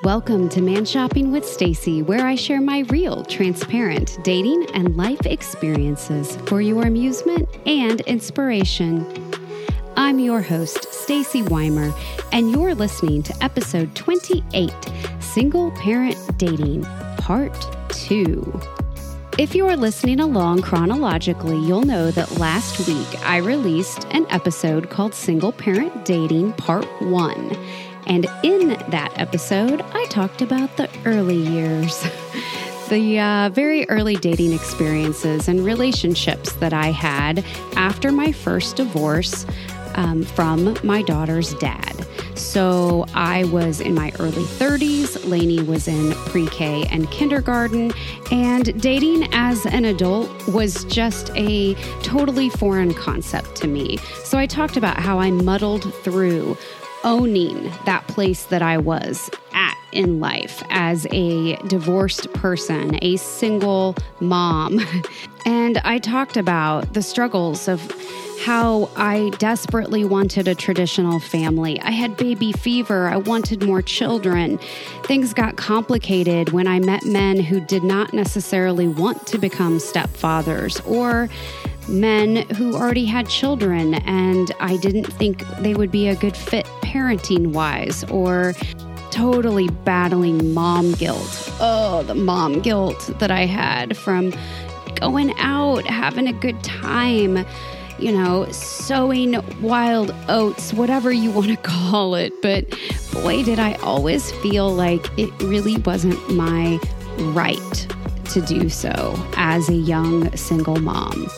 Welcome to Man Shopping with Stacy, where I share my real, transparent dating and life experiences for your amusement and inspiration. I'm your host, Stacy Weimer, and you're listening to episode 28, Single Parent Dating, Part 2. If you're listening along chronologically, you'll know that last week I released an episode called Single Parent Dating, Part 1. And in that episode, I talked about the early years, the very early dating experiences and relationships that I had after my first divorce from my daughter's dad. So I was in my early 30s, Lainey was in pre-K and kindergarten, and dating as an adult was just a totally foreign concept to me. So I talked about how I muddled through owning that place that I was at in life as a divorced person, a single mom. And I talked about the struggles of how I desperately wanted a traditional family. I had baby fever. I wanted more children. Things got complicated when I met men who did not necessarily want to become stepfathers, or men who already had children and I didn't think they would be a good fit parenting-wise, or totally battling mom guilt. Oh, the mom guilt that I had from going out, having a good time, you know, sowing wild oats, whatever you want to call it. But boy, did I always feel like it really wasn't my right to do so as a young single mom.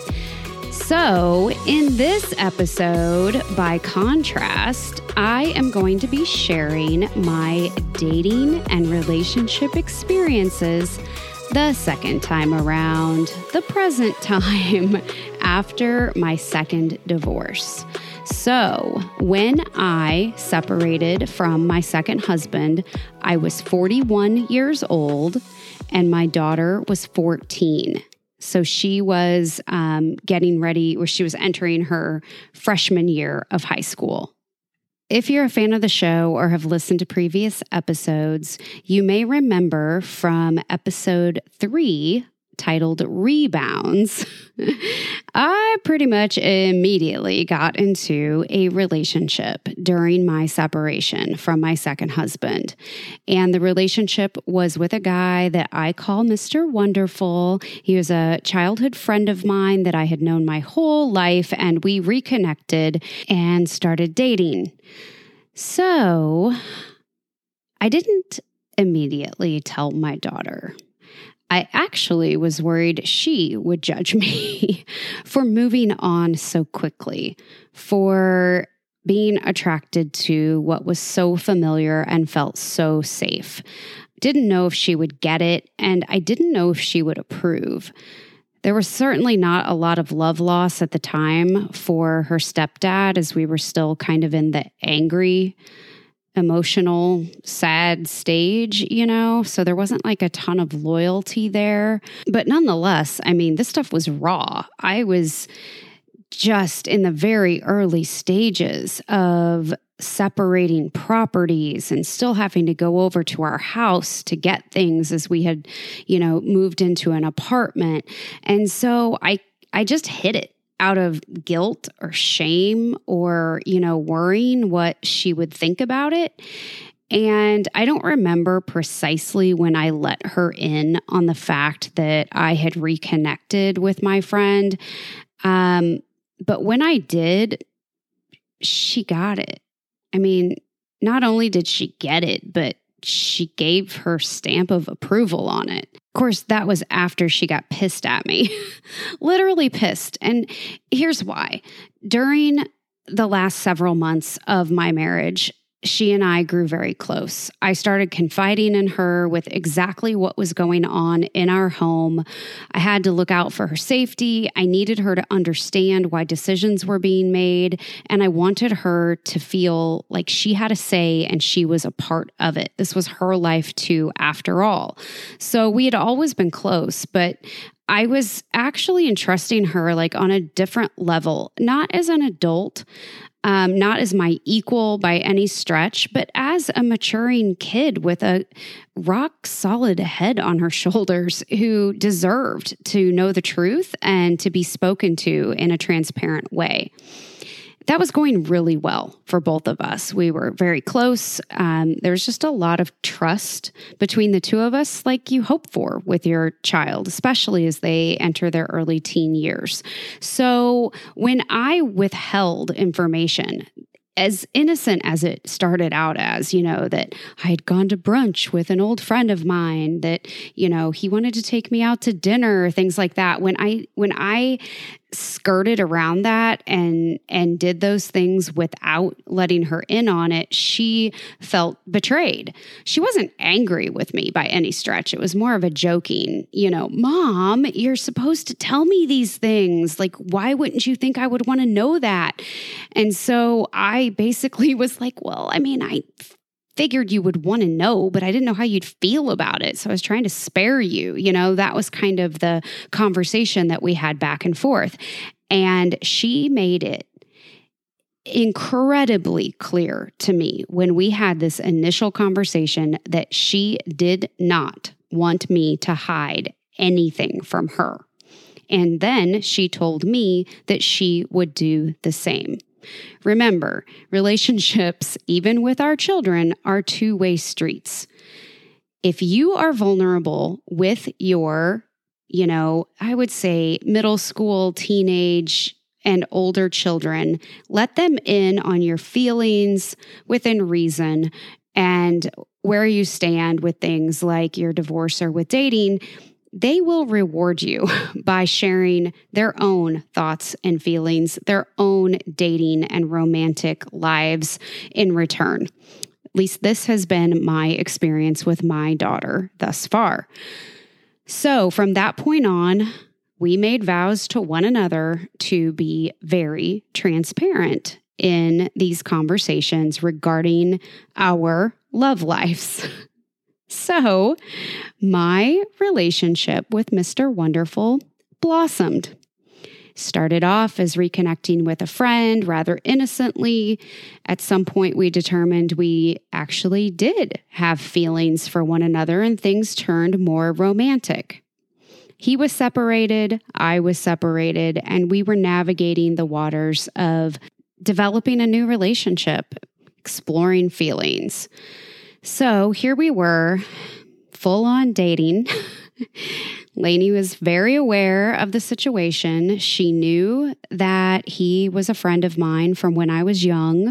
So in this episode, by contrast, I am going to be sharing my dating and relationship experiences the second time around, the present time, after my second divorce. So when I separated from my second husband, I was 41 years old and my daughter was 14. So she was getting ready, or she was entering her freshman year of high school. If you're a fan of the show or have listened to previous episodes, you may remember from episode 3, titled Rebounds, I pretty much immediately got into a relationship during my separation from my second husband. And the relationship was with a guy that I call Mr. Wonderful. He was a childhood friend of mine that I had known my whole life, and we reconnected and started dating. So I didn't immediately tell my daughter. I actually was worried she would judge me for moving on so quickly, for being attracted to what was so familiar and felt so safe. Didn't know if she would get it, and I didn't know if she would approve. There was certainly not a lot of love loss at the time for her stepdad, as we were still kind of in the angry, emotional, sad stage, you know, so there wasn't like a ton of loyalty there. But nonetheless, I mean, this stuff was raw. I was just in the very early stages of separating properties and still having to go over to our house to get things as we had, you know, moved into an apartment. And so I just hid it out of guilt or shame or, you know, worrying what she would think about it. And I don't remember precisely when I let her in on the fact that I had reconnected with my friend. But when I did, she got it. I mean, not only did she get it, but she gave her stamp of approval on it. Of course, that was after she got pissed at me, literally pissed. And here's why. During the last several months of my marriage, she and I grew very close. I started confiding in her with exactly what was going on in our home. I had to look out for her safety. I needed her to understand why decisions were being made. And I wanted her to feel like she had a say and she was a part of it. This was her life too, after all. So we had always been close, but I was actually entrusting her like on a different level, not as an adult, not as my equal by any stretch, but as a maturing kid with a rock solid head on her shoulders who deserved to know the truth and to be spoken to in a transparent way. That was going really well for both of us. We were very close. There was just a lot of trust between the two of us, like you hope for with your child, especially as they enter their early teen years. So when I withheld information, as innocent as it started out as, that I had gone to brunch with an old friend of mine, that, he wanted to take me out to dinner, things like that. When I skirted around that and did those things without letting her in on it, she felt betrayed. She wasn't angry with me by any stretch. It was more of a joking, Mom, you're supposed to tell me these things. Like, why wouldn't you think I would want to know that? And so I basically was like, well, I figured you would want to know, but I didn't know how you'd feel about it. So I was trying to spare you. That was kind of the conversation that we had back and forth. And she made it incredibly clear to me when we had this initial conversation that she did not want me to hide anything from her. And then she told me that she would do the same. Remember, relationships, even with our children, are two-way streets. If you are vulnerable with your, I would say middle school, teenage, and older children, let them in on your feelings within reason and where you stand with things like your divorce or with dating. They will reward you by sharing their own thoughts and feelings, their own dating and romantic lives in return. At least this has been my experience with my daughter thus far. So from that point on, we made vows to one another to be very transparent in these conversations regarding our love lives. So my relationship with Mr. Wonderful blossomed. Started off as reconnecting with a friend rather innocently. At some point, we determined we actually did have feelings for one another and things turned more romantic. He was separated, I was separated, and we were navigating the waters of developing a new relationship, exploring feelings. So here we were, full on dating. Lainey was very aware of the situation. She knew that he was a friend of mine from when I was young.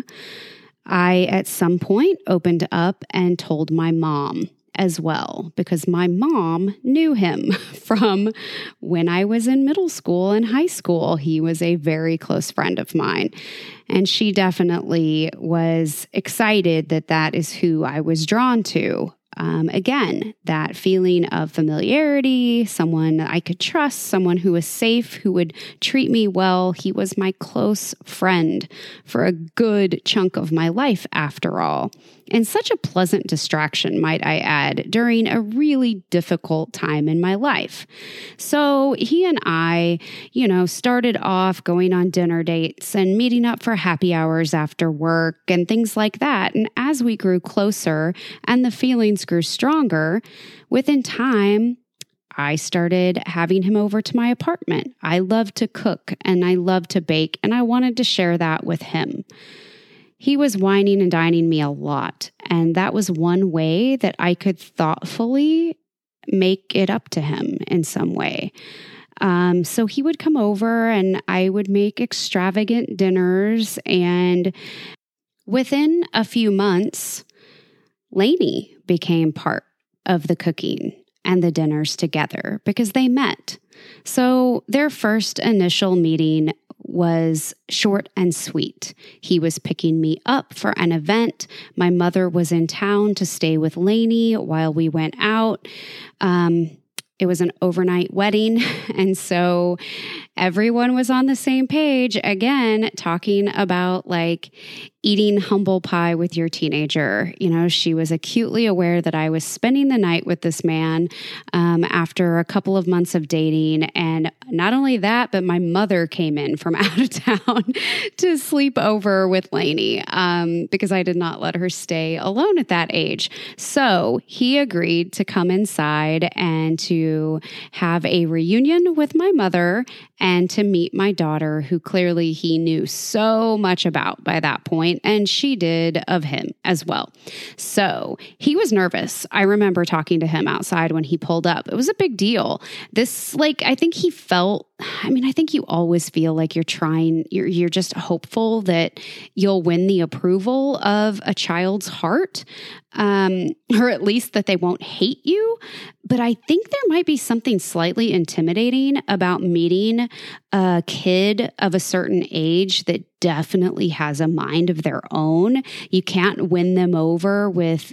I, at some point, opened up and told my mom as well, because my mom knew him from when I was in middle school and high school. He was a very close friend of mine. And she definitely was excited that that is who I was drawn to. Again, that feeling of familiarity, someone I could trust, someone who was safe, who would treat me well. He was my close friend for a good chunk of my life, after all. And such a pleasant distraction, might I add, during a really difficult time in my life. So he and I, started off going on dinner dates and meeting up for happy hours after work and things like that. And as we grew closer and the feelings grew stronger, within time, I started having him over to my apartment. I love to cook and I love to bake, and I wanted to share that with him. He was wining and dining me a lot, and that was one way that I could thoughtfully make it up to him in some way. So he would come over and I would make extravagant dinners, and within a few months, Lainey became part of the cooking and the dinners together because they met. So their first initial meeting was short and sweet. He was picking me up for an event. My mother was in town to stay with Lainey while we went out. It was an overnight wedding. And so everyone was on the same page, again, talking about eating humble pie with your teenager. She was acutely aware that I was spending the night with this man after a couple of months of dating. And not only that, but my mother came in from out of town to sleep over with Lainey because I did not let her stay alone at that age. So he agreed to come inside and to have a reunion with my mother and to meet my daughter, who clearly he knew so much about by that point, and she did of him as well. So he was nervous. I remember talking to him outside when he pulled up. It was a big deal. I think he felt, I think you always feel like you're just hopeful that you'll win the approval of a child's heart, or at least that they won't hate you. But I think there might be something slightly intimidating about meeting a kid of a certain age that definitely has a mind of their own. You can't win them over with,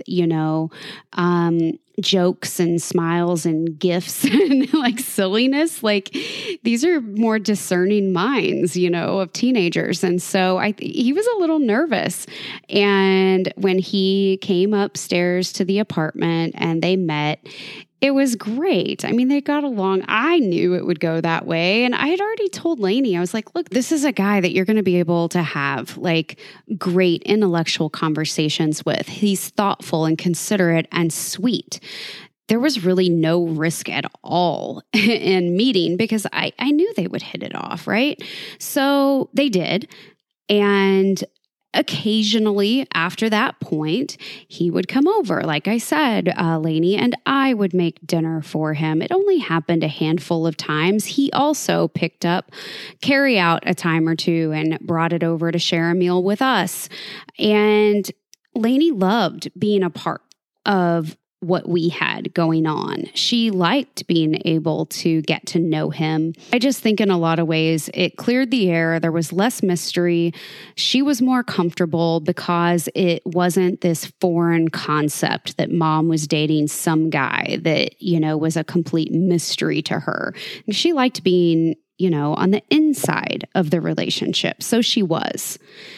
jokes and smiles and gifts and like silliness. Like these are more discerning minds, of teenagers. And so he was a little nervous. And when he came upstairs to the apartment and they met, it was great. They got along. I knew it would go that way. And I had already told Lainey, I was like, look, this is a guy that you're going to be able to have like great intellectual conversations with. He's thoughtful and considerate and sweet. There was really no risk at all in meeting because I knew they would hit it off, right? So they did. And occasionally after that point, he would come over. Like I said, Lainey and I would make dinner for him. It only happened a handful of times. He also picked up carry out a time or two and brought it over to share a meal with us. And Lainey loved being a part of what we had going on. She liked being able to get to know him. I just think in a lot of ways, it cleared the air. There was less mystery. She was more comfortable because it wasn't this foreign concept that mom was dating some guy that, was a complete mystery to her. And she liked being, on the inside of the relationship. So she was.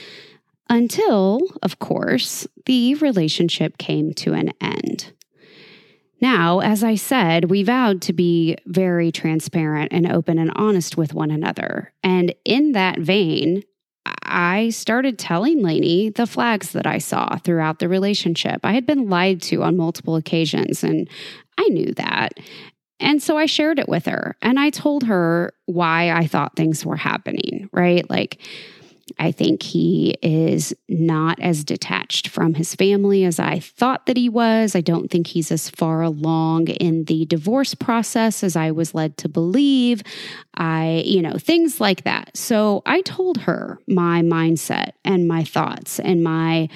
Until, of course, the relationship came to an end. Now, as I said, we vowed to be very transparent and open and honest with one another. And in that vein, I started telling Lainey the flags that I saw throughout the relationship. I had been lied to on multiple occasions, and I knew that. And so I shared it with her, and I told her why I thought things were happening, right? Like, I think he is not as detached from his family as I thought that he was. I don't think he's as far along in the divorce process as I was led to believe. Things like that. So I told her my mindset and my thoughts and my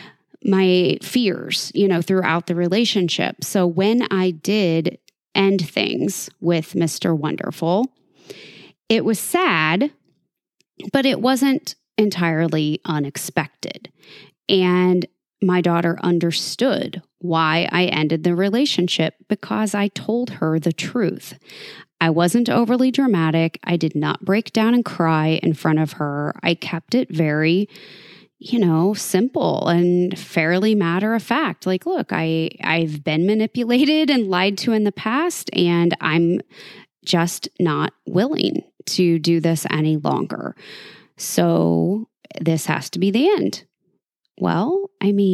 fears, throughout the relationship. So when I did end things with Mr. Wonderful, it was sad, but it wasn't entirely unexpected. And my daughter understood why I ended the relationship because I told her the truth. I wasn't overly dramatic. I did not break down and cry in front of her. I kept it very, simple and fairly matter of fact. Like, look, I've been manipulated and lied to in the past, and I'm just not willing to do this any longer. So this has to be the end. Well,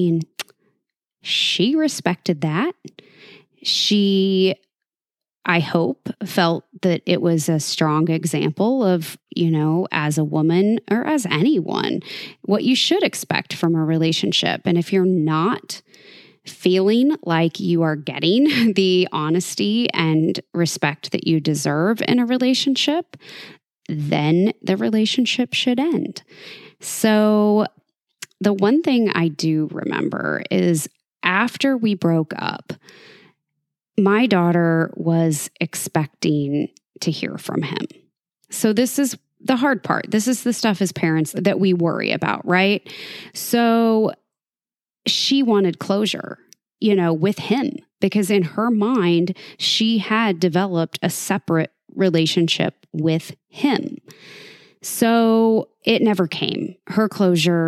she respected that. She, I hope, felt that it was a strong example of, as a woman or as anyone, what you should expect from a relationship. And if you're not feeling like you are getting the honesty and respect that you deserve in a relationship, then the relationship should end. So the one thing I do remember is after we broke up, my daughter was expecting to hear from him. So this is the hard part. This is the stuff as parents that we worry about, right? So she wanted closure, with him, because in her mind, she had developed a separate relationship with him. So it never came. Her closure,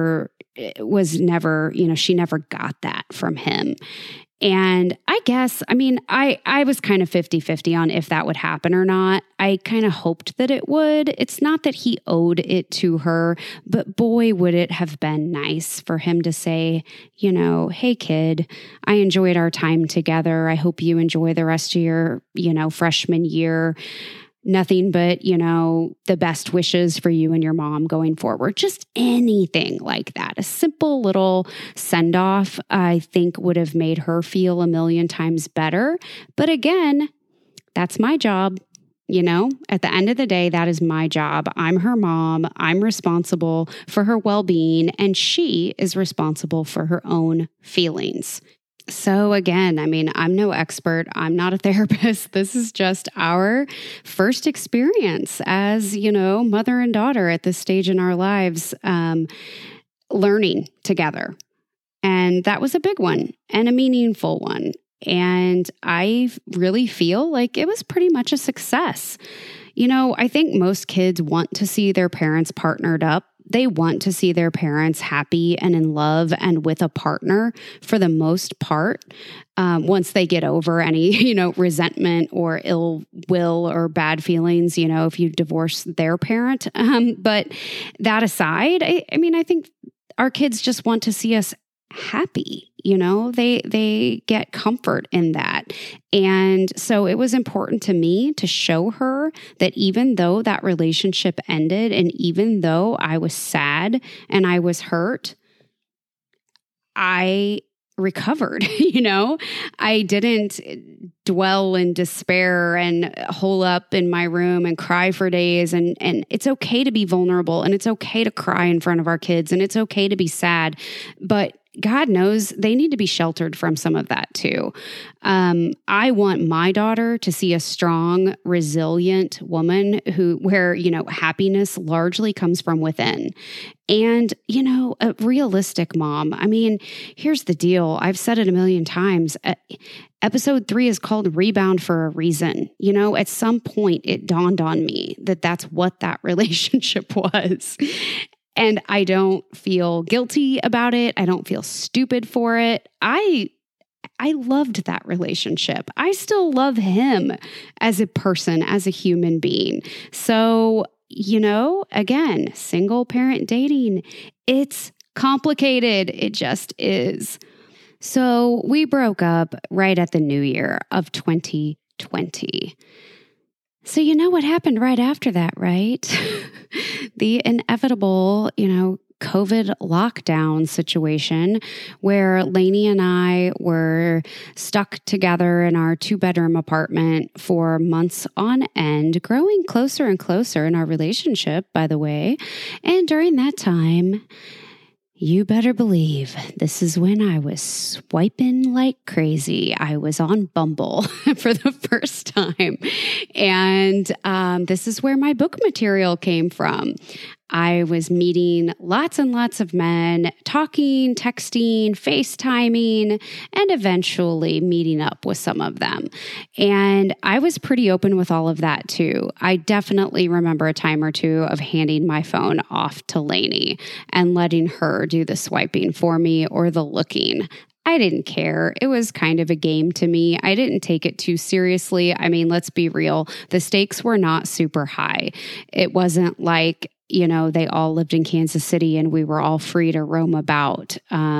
was never, she never got that from him. And I guess, I was kind of 50-50 on if that would happen or not. I kind of hoped that it would. It's not that he owed it to her, but boy, would it have been nice for him to say, hey kid, I enjoyed our time together. I hope you enjoy the rest of your, freshman year. Nothing but, the best wishes for you and your mom going forward. Just anything like that. A simple little send off, I think, would have made her feel a million times better. But again, that's my job. At the end of the day, that is my job. I'm her mom. I'm responsible for her well-being, and she is responsible for her own feelings. So again, I'm no expert. I'm not a therapist. This is just our first experience as, mother and daughter at this stage in our lives, learning together. And that was a big one and a meaningful one. And I really feel like it was pretty much a success. I think most kids want to see their parents partnered up. They want to see their parents happy and in love and with a partner for the most part. Once they get over any, resentment or ill will or bad feelings, if you divorce their parent. But that aside, I think our kids just want to see us happy. They get comfort in that. And so it was important to me to show her that even though that relationship ended, and even though I was sad and I was hurt, I recovered. I didn't dwell in despair and hole up in my room and cry for days. And it's okay to be vulnerable, and it's okay to cry in front of our kids, and it's okay to be sad. But God knows they need to be sheltered from some of that too. I want my daughter to see a strong, resilient woman where happiness largely comes from within. And, a realistic mom. Here's the deal. I've said it a million times. Episode 3 is called Rebound for a reason. At some point it dawned on me that that's what that relationship was. And I don't feel guilty about it. I don't feel stupid for it. I loved that relationship. I still love him as a person, as a human being. So, again, single parent dating, it's complicated. It just is. So we broke up right at the new year of 2020. So you know what happened right after that, right? The inevitable, COVID lockdown situation where Lainey and I were stuck together in our 2-bedroom apartment for months on end, growing closer and closer in our relationship, by the way. And during that time, you better believe this is when I was swiping like crazy. I was on Bumble for the first time. And this is where my book material came from. I was meeting lots and lots of men, talking, texting, FaceTiming, and eventually meeting up with some of them. And I was pretty open with all of that too. I definitely remember a time or two of handing my phone off to Lainey and letting her do the swiping for me or the looking. I didn't care. It was kind of a game to me. I didn't take it too seriously. Let's be real. The stakes were not super high. It wasn't like, they all lived in Kansas City and we were all free to roam about.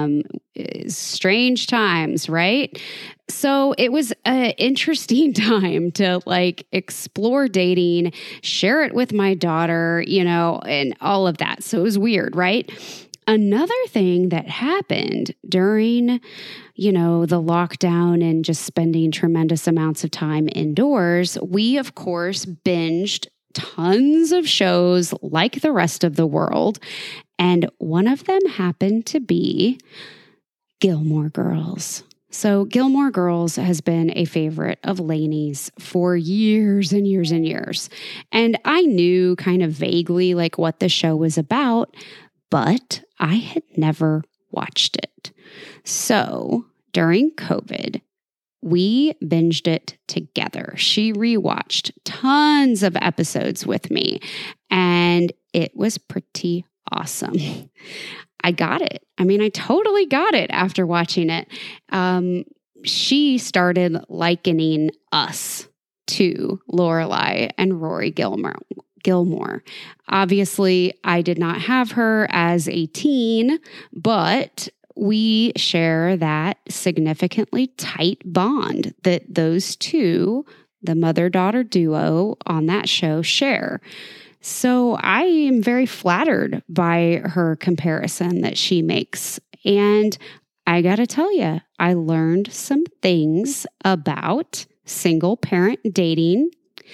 Strange times, right? So it was an interesting time to explore dating, share it with my daughter, and all of that. So it was weird, right? Another thing that happened during, the lockdown and just spending tremendous amounts of time indoors, we, of course, binged tons of shows like the rest of the world. And one of them happened to be Gilmore Girls. So Gilmore Girls has been a favorite of Lainey's for years and years and years. And I knew kind of vaguely what the show was about, but I had never watched it. So during COVID, we binged it together. She rewatched tons of episodes with me, and it was pretty awesome. I got it. I mean, I totally got it after watching it. She started likening us to Lorelai and Rory Gilmore. Obviously, I did not have her as a teen, but we share that significantly tight bond that those two, the mother-daughter duo on that show, share. So I am very flattered by her comparison that she makes. And I got to tell you, I learned some things about single parent dating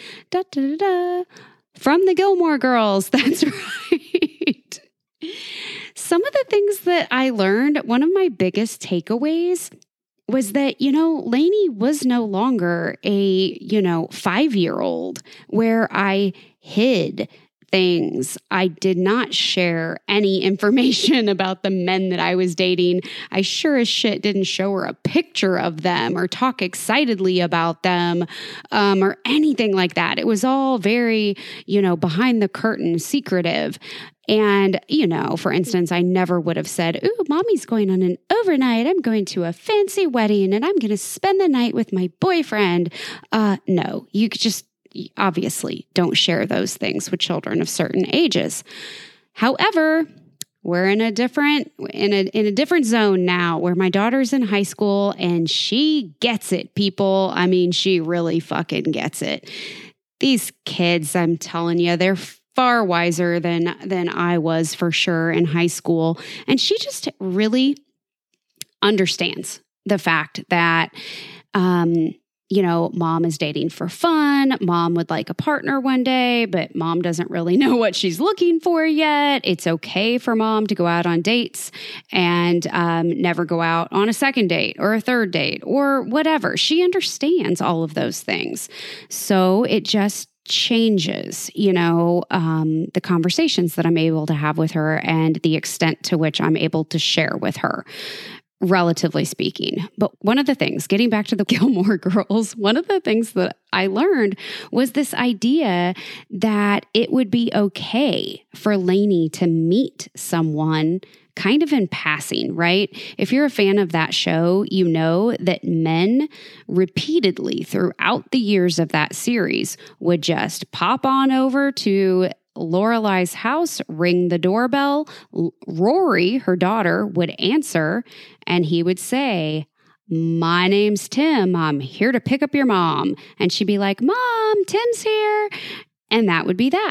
from the Gilmore Girls. That's right. Some of the things that I learned, one of my biggest takeaways was that, Lainey was no longer a, 5-year-old where I hid things. I did not share any information about the men that I was dating. I sure as shit didn't show her a picture of them or talk excitedly about them or anything like that. It was all very, behind the curtain, secretive. And, for instance, I never would have said, ooh, mommy's going on an overnight. I'm going to a fancy wedding and I'm going to spend the night with my boyfriend. No, you could just obviously don't share those things with children of certain ages. However, we're in a different zone now where my daughter's in high school and she gets it, people. I mean, she really fucking gets it. These kids, I'm telling you, they're far wiser than I was for sure in high school. And she just really understands the fact that, mom is dating for fun. Mom would like a partner one day, but mom doesn't really know what she's looking for yet. It's okay for mom to go out on dates and never go out on a second date or a third date or whatever. She understands all of those things. So it just changes, the conversations that I'm able to have with her and the extent to which I'm able to share with her, relatively speaking. But one of the things, getting back to the Gilmore Girls, one of the things that I learned was this idea that it would be okay for Lainey to meet someone kind of in passing, right? If you're a fan of that show, you know that men repeatedly throughout the years of that series would just pop on over to Lorelai's house, ring the doorbell. Rory, her daughter, would answer and he would say, "My name's Tim. I'm here to pick up your mom." And she'd be like, "Mom, Tim's here." And that would be that.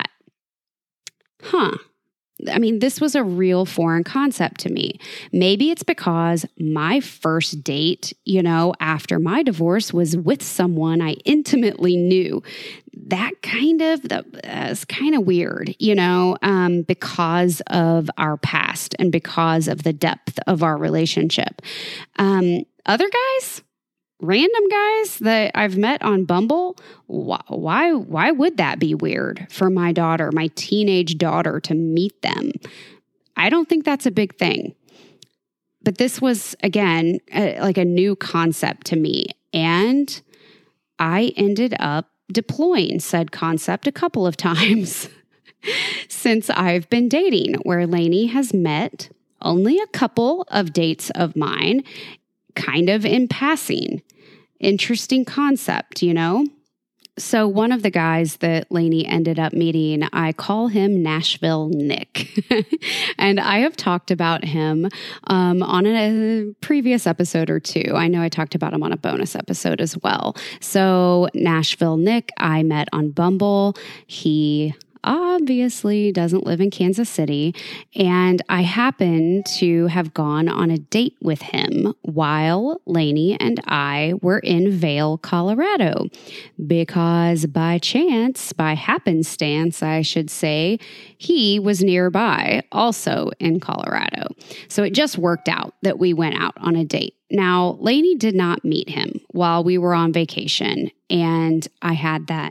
I mean, this was a real foreign concept to me. Maybe it's because my first date, after my divorce was with someone I intimately knew. That is kind of weird, because of our past and because of the depth of our relationship. Other guys, random guys that I've met on Bumble, why would that be weird for my daughter, my teenage daughter, to meet them? I don't think that's a big thing. But this was, again, like a new concept to me. And I ended up deploying said concept a couple of times since I've been dating, where Lainey has met only a couple of dates of mine, kind of in passing. Interesting concept, So one of the guys that Lainey ended up meeting, I call him Nashville Nick. And I have talked about him on a previous episode or two. I know I talked about him on a bonus episode as well. So Nashville Nick, I met on Bumble. He obviously doesn't live in Kansas City, and I happened to have gone on a date with him while Lainey and I were in Vail, Colorado, because by happenstance, I should say, he was nearby, also in Colorado. So it just worked out that we went out on a date. Now, Lainey did not meet him while we were on vacation, and I had that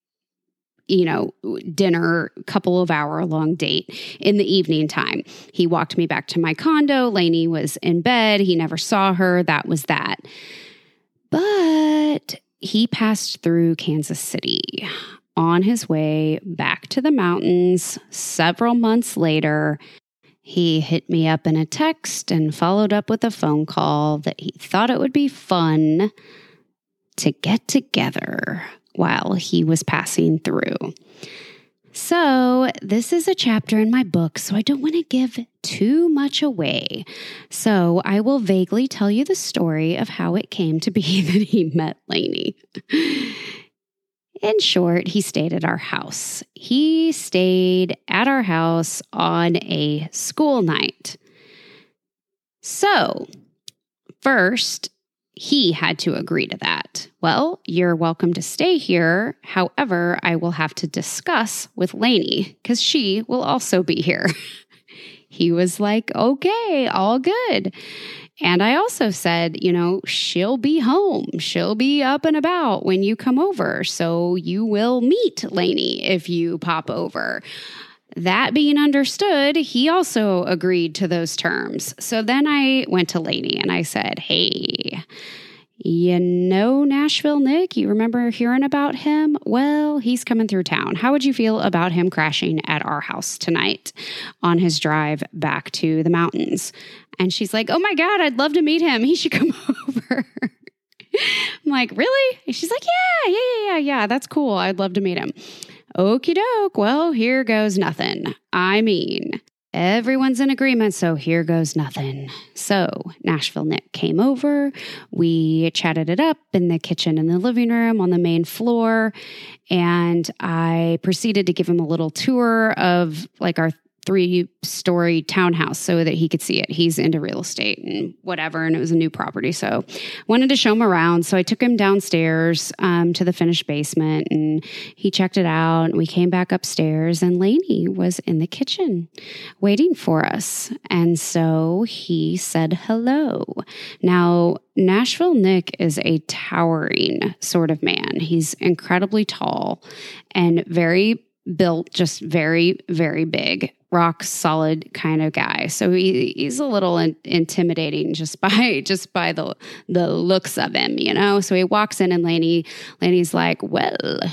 dinner, couple of hour long date in the evening time. He walked me back to my condo. Lainey was in bed. He never saw her. That was that. But he passed through Kansas City on his way back to the mountains several months later. He hit me up in a text and followed up with a phone call that he thought it would be fun to get together while he was passing through. So this is a chapter in my book, so I don't want to give too much away. So I will vaguely tell you the story of how it came to be that he met Lainey. In short, he stayed at our house. He stayed at our house on a school night. So first, he had to agree to that. Well, you're welcome to stay here. However, I will have to discuss with Lainey because she will also be here. He was like, okay, all good. And I also said, she'll be home. She'll be up and about when you come over. So you will meet Lainey if you pop over. That being understood, he also agreed to those terms. So then I went to Lainey and I said, hey, Nashville Nick, you remember hearing about him? Well, he's coming through town. How would you feel about him crashing at our house tonight on his drive back to the mountains? And she's like, oh my God, I'd love to meet him. He should come over. I'm like, really? And she's like, yeah, that's cool. I'd love to meet him. Okie doke. Well, here goes nothing. I mean, everyone's in agreement, so here goes nothing. So Nashville Nick came over. We chatted it up in the kitchen and the living room on the main floor. And I proceeded to give him a little tour of like our 3-story townhouse so that he could see it. He's into real estate and whatever, and it was a new property. So wanted to show him around. So I took him downstairs to the finished basement and he checked it out. And we came back upstairs and Lainey was in the kitchen waiting for us. And so he said hello. Now, Nashville Nick is a towering sort of man. He's incredibly tall and very built, just very, very big, rock solid kind of guy. So he's a little intimidating just by the looks of him, So he walks in and Lainey's like, well,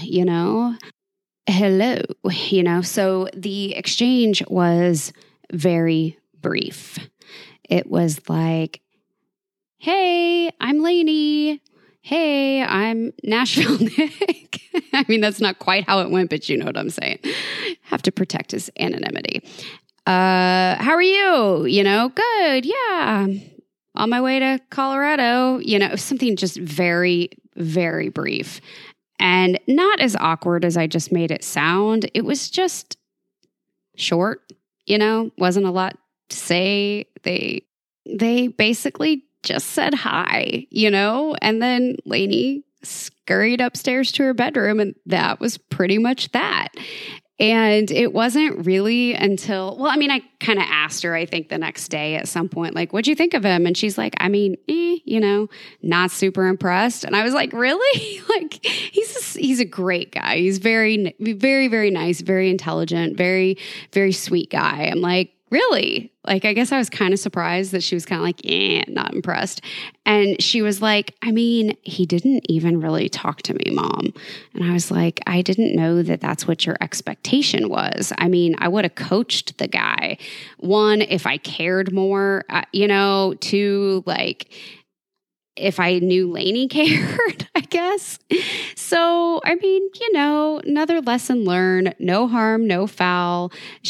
hello, So the exchange was very brief. It was like, hey, I'm Lainey. Hey, I'm Nashville Nick. I mean, that's not quite how it went, but you know what I'm saying. Have to protect his anonymity. How are you? Good. Yeah. On my way to Colorado, something just very, very brief and not as awkward as I just made it sound. It was just short, wasn't a lot to say. They basically just said hi, and then Lainey scurried upstairs to her bedroom and that was pretty much that. And it wasn't really until, I kind of asked her, I think the next day at some point, like, what'd you think of him? And she's like, not super impressed. And I was like, really? Like, he's a great guy. He's very, very, very nice, very intelligent, very, very sweet guy. I'm like, really? Like, I guess I was kind of surprised that she was kind of like, not impressed. And she was like, he didn't even really talk to me, Mom. And I was like, I didn't know that that's what your expectation was. I would have coached the guy. One, if I cared more, two, like, if I knew Lainey cared, I guess. So, another lesson learned, no harm, no foul.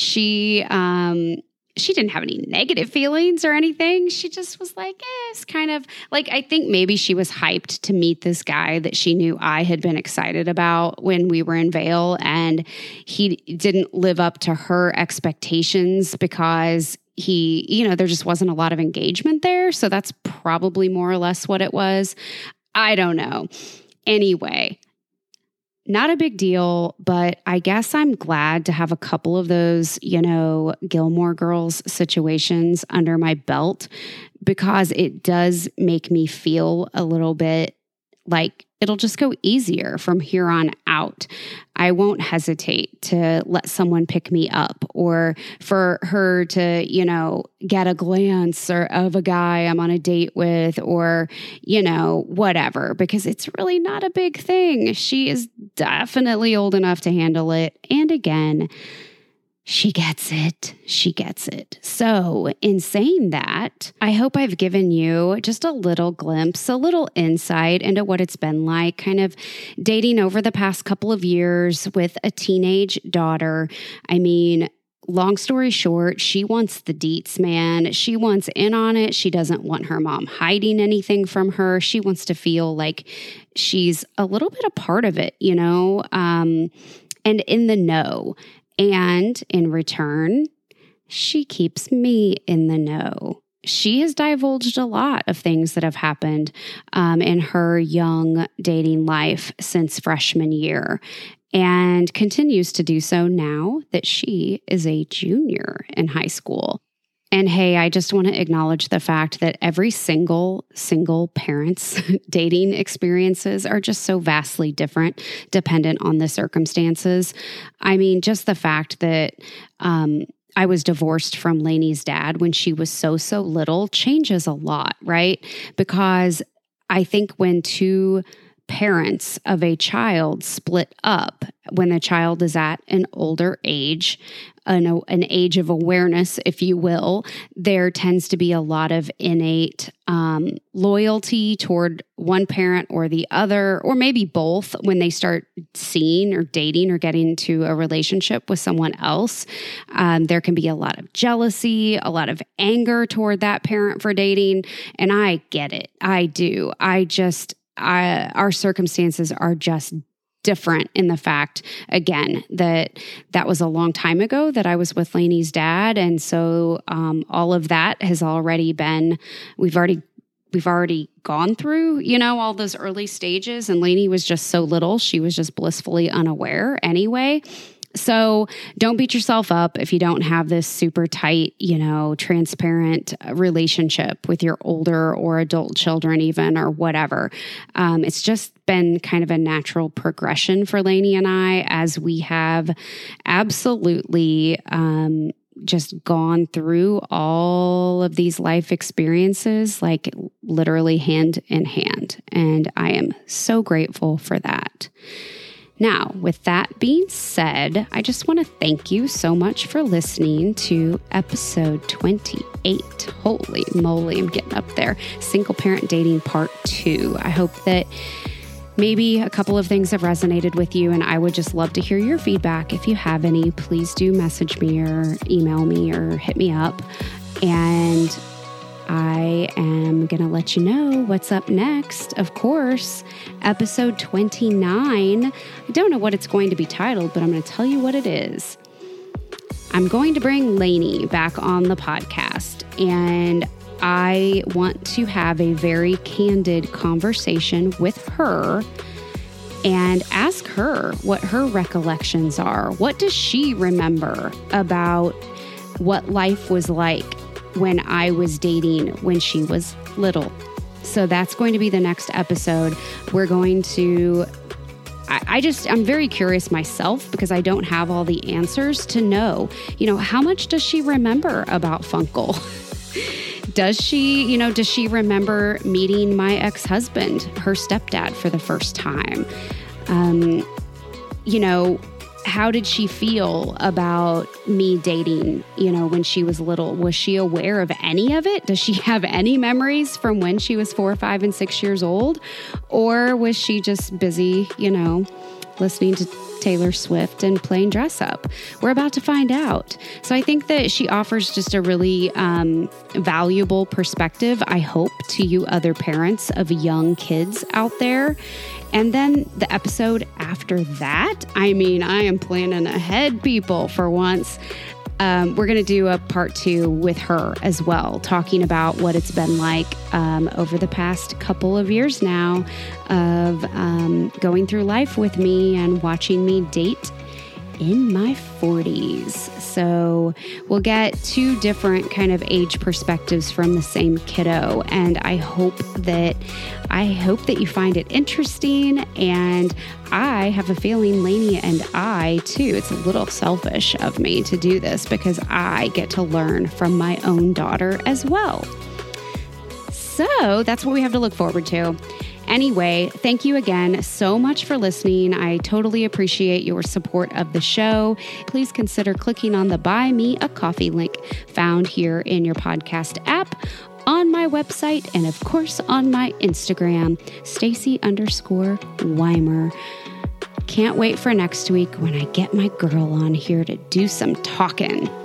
She didn't have any negative feelings or anything. She just was like, it's kind of like, I think maybe she was hyped to meet this guy that she knew I had been excited about when we were in Vail, and he didn't live up to her expectations because there just wasn't a lot of engagement there. So that's probably more or less what it was. I don't know. Anyway, not a big deal, but I guess I'm glad to have a couple of those, Gilmore Girls situations under my belt because it does make me feel a little bit like it'll just go easier from here on out. I won't hesitate to let someone pick me up or for her to, get a glance of a guy I'm on a date with or, whatever, because it's really not a big thing. She is definitely old enough to handle it. And again, She gets it. She gets it. So in saying that, I hope I've given you just a little glimpse, a little insight into what it's been like kind of dating over the past couple of years with a teenage daughter. I mean, long story short, she wants the deets, man. She wants in on it. She doesn't want her mom hiding anything from her. She wants to feel like she's a little bit a part of it, and in the know. And in return, she keeps me in the know. She has divulged a lot of things that have happened in her young dating life since freshman year, and continues to do so now that she is a junior in high school. And hey, I just want to acknowledge the fact that every single parent's dating experiences are just so vastly different, dependent on the circumstances. I mean, just the fact that I was divorced from Lainey's dad when she was so little changes a lot, right? Because I think when two parents of a child split up, when the child is at an older age, an age of awareness, if you will, there tends to be a lot of innate loyalty toward one parent or the other, or maybe both when they start seeing or dating or getting into a relationship with someone else. There can be a lot of jealousy, a lot of anger toward that parent for dating. And I get it. I do. Our circumstances are just different in the fact, again, that was a long time ago that I was with Lainey's dad. And so all of that has already been, we've already gone through, all those early stages. And Lainey was just so little. She was just blissfully unaware anyway. So don't beat yourself up if you don't have this super tight, transparent relationship with your older or adult children even, or whatever. It's just been kind of a natural progression for Lainey and I, as we have absolutely just gone through all of these life experiences, like literally hand in hand. And I am so grateful for that. Now, with that being said, I just want to thank you so much for listening to episode 28. Holy moly, I'm getting up there. Single Parent Dating Part 2. I hope that maybe a couple of things have resonated with you, and I would just love to hear your feedback. If you have any, please do message me or email me or hit me up. And I am going to let you know what's up next. Of course, episode 29. I don't know what it's going to be titled, but I'm going to tell you what it is. I'm going to bring Lainey back on the podcast, and I want to have a very candid conversation with her and ask her what her recollections are. What does she remember about what life was like when I was dating when she was little? So that's going to be the next episode. We're going to, I'm very curious myself, because I don't have all the answers to know, how much does she remember about Funkle? Does she remember meeting my ex-husband, her stepdad, for the first time? How did she feel about me dating, when she was little? Was she aware of any of it? Does she have any memories from when she was 4, 5, and 6 years old? Or was she just busy, listening to Taylor Swift and playing dress up? We're about to find out. So I think that she offers just a really valuable perspective, I hope, to you other parents of young kids out there. And then the episode after that, I am planning ahead, people, for once. We're going to do a part 2 with her as well, talking about what it's been like over the past couple of years now of going through life with me and watching me date in my 40s. So we'll get 2 different kind of age perspectives from the same kiddo. And I hope that you find it interesting. And I have a feeling Lainey and I too, it's a little selfish of me to do this because I get to learn from my own daughter as well. So that's what we have to look forward to. Anyway, thank you again so much for listening. I totally appreciate your support of the show. Please consider clicking on the Buy Me a Coffee link found here in your podcast app, on my website, and of course on my Instagram, Stacy_Weimer. Can't wait for next week when I get my girl on here to do some talking.